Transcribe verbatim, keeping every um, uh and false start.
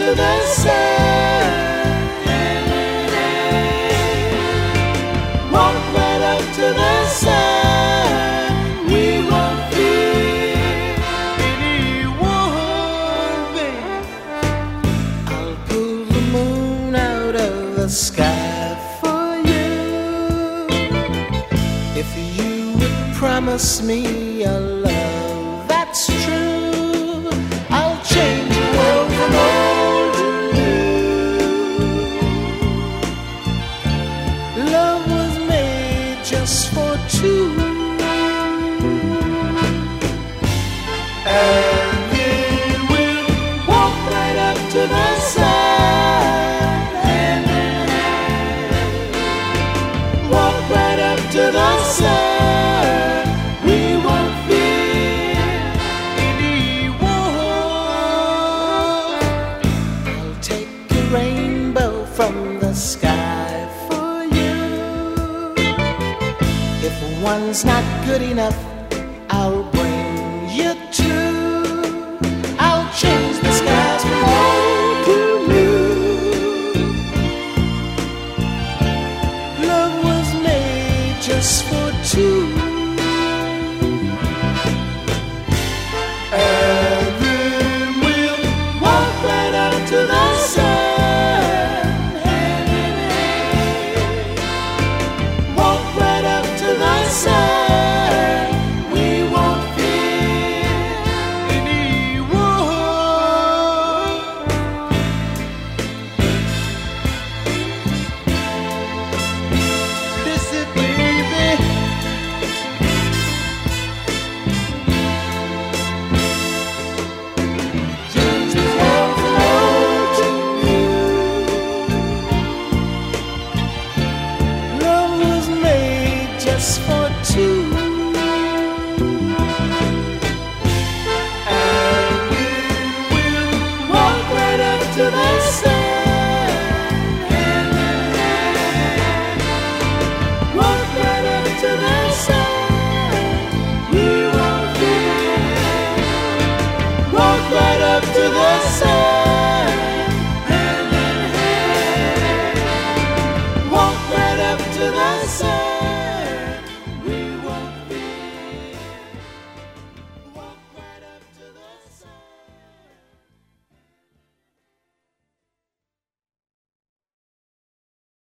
to the sun. Walk right up to the sun. We won't fear anyone, babe. I'll pull the moon out of the sky for you if you would promise me a love that's true. I'll change the world from old to new. Love was made just for two, and it will walk right up to the sun, and walk right up to the sun. We won't fear anyone. I'll take a rainbow from the sky for you. If one's not good enough, I'll bring you two. I'll change the skies from old to blue. Love was made just for two, and then we'll walk right up to the sun, hand in hand. Walk right up to the sun. We won't fear anyone. Listen, baby. Change the world from old to new. Love was made just for two, and we will walk right up to the sun, hand in hand. Walk right up to the sun. We won't fear. Walk right up to the sun, hand in hand. Walk right up to the sun.